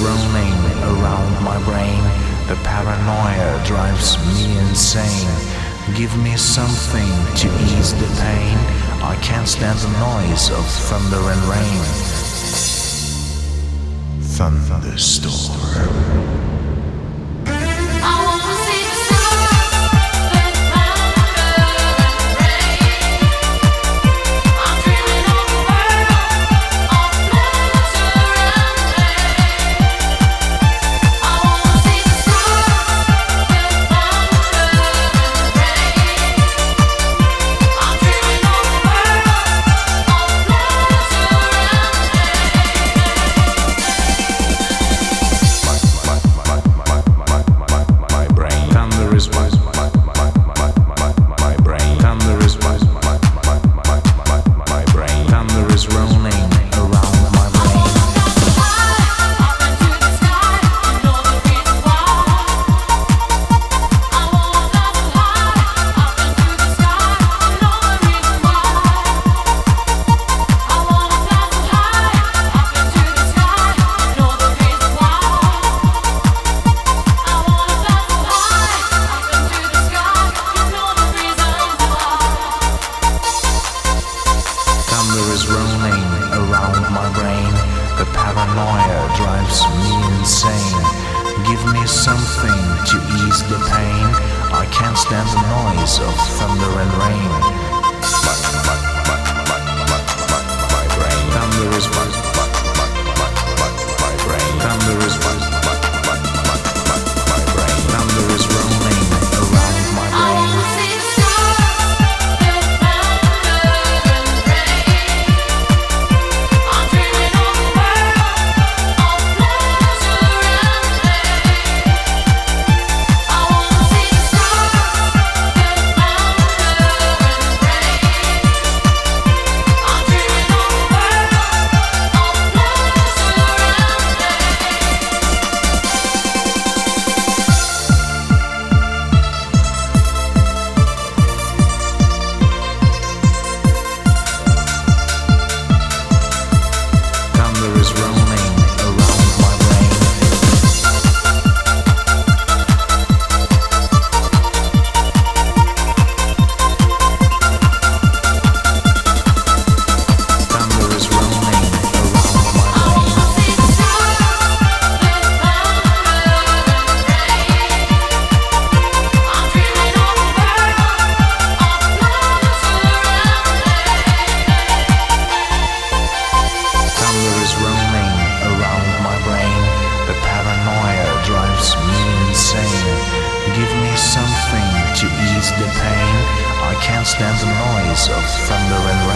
rolling around my brain. The paranoia drives me insane. Give me something to ease the pain. I can't stand the noise of thunder and rain. Thunderstorm. The paranoia drives me insane. Give me something to ease the pain. I can't stand the noise of thunder and rain. My brain. Thunder is my brain. Thunder is my brain. Thunder is rolling around my brain. Give me something to ease the pain. I can't stand the noise of thunder and rain.